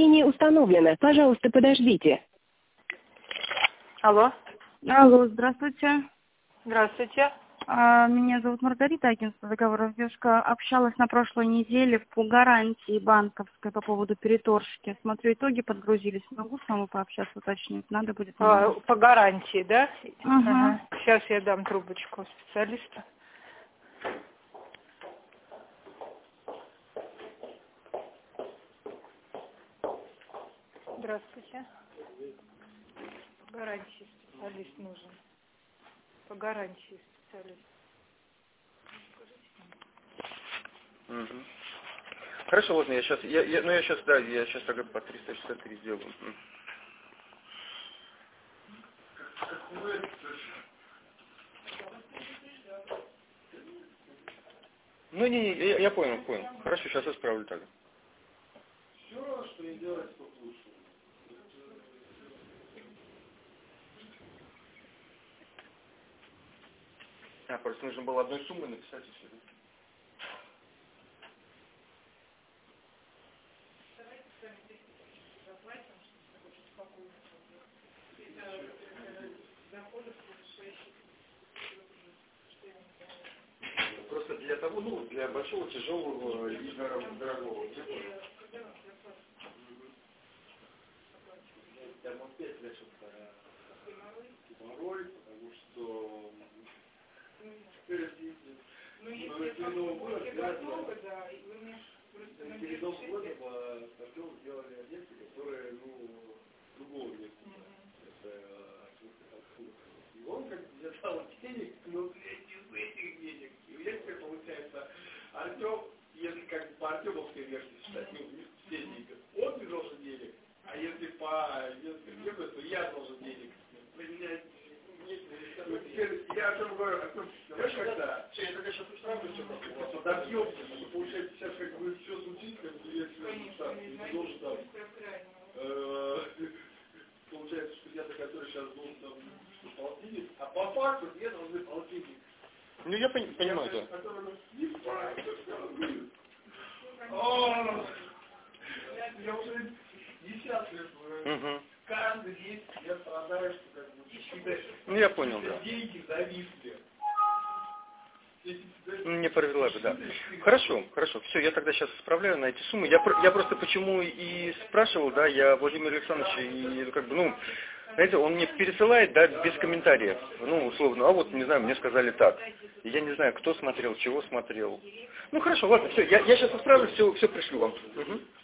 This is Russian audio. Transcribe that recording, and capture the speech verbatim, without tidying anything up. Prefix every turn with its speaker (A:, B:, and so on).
A: Соединение установлено. Пожалуйста, подождите.
B: Алло.
C: Алло, здравствуйте.
B: Здравствуйте.
C: А, Меня зовут Маргарита, агентство договоров девушка. Общалась на прошлой неделе по гарантии банковской по поводу переторжки. Смотрю, итоги подгрузились. Могу с вами пообщаться, уточнить? Надо будет.
B: А, по гарантии, да?
C: Ага.
B: Ага. Сейчас я дам трубочку специалиста. Здравствуйте. По гарантии специалист нужен. По гарантии специалист.
D: Угу. Хорошо, ладно, я сейчас, я, я, ну я сейчас, да, я сейчас тогда по триста шестьдесят три сделаю. Ну не, не, я, я понял, понял. Хорошо, сейчас исправлю тогда.
E: Все, что не делать, то лучше.
D: А, просто нужно было одной суммой написать и все. Просто для того, ну, для большого, тяжелого и дорогого.
E: Я могу пять лет геморрой, потому что ну, если Нового года, перед Новым годом Артем сделали объекты, которые, ну, другого нет. Это и он как бы взял денег, но блядь, из этих денег. И у меня теперь получается, Артем, если как бы по артемовской версии считать, ну, все деньги, он не должен денег, а если по немецкой версии, то я должен денег. Поменять. Ну, теперь я о чем говорю, о том, знаешь, когда... Я тогда сейчас устраиваю все как-то. Добьемся, что получается сейчас как бы все звучит, как бы если не должен там... Получается, что я-то, который сейчас должен там полтинник, а по факту мне должны полтинник.
D: Ну я пони- понимаю, да.
E: Я уже десятки лет.
D: Угу.
E: Каждый день я страдаю, что как бы...
D: Ну я понял, да.
E: Деньги зависли.
D: Не провела бы, да. Хорошо, хорошо. Все, я тогда сейчас исправляю на эти суммы. Я, я просто почему и спрашивал, да, я Владимир Александрович, и как бы, ну, знаете, он мне пересылает, да, без комментариев, ну, условно, а вот, не знаю, мне сказали так. И я не знаю, кто смотрел, чего смотрел. Ну, хорошо, ладно, все, я, я сейчас исправлю, все, все пришлю вам. Угу.